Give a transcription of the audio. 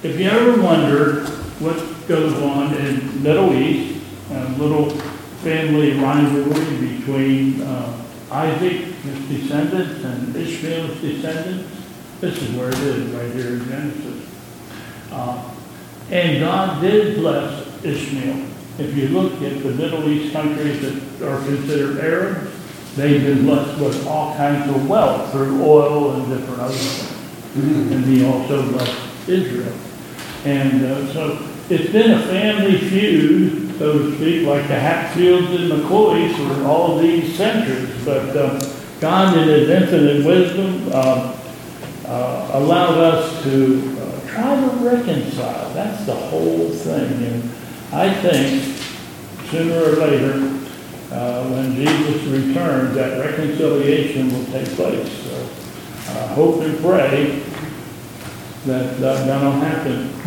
if you ever wonder what goes on in Middle East, a little family rivalry between Isaac, his descendants, and Ishmael's descendants, this is where it is, right here in Genesis. And God did bless Ishmael. If you look at the Middle East countries that are considered Arabs, they've been blessed with all kinds of wealth through oil and different other things. And he also blessed Israel. And so it's been a family feud, so to speak, like the Hatfields and McCoys for all these centuries. But God, in his infinite wisdom, allowed us to try to reconcile. That's the whole thing. And I think sooner or later, when Jesus returns, that reconciliation will take place. So I hope and pray that that'll happen.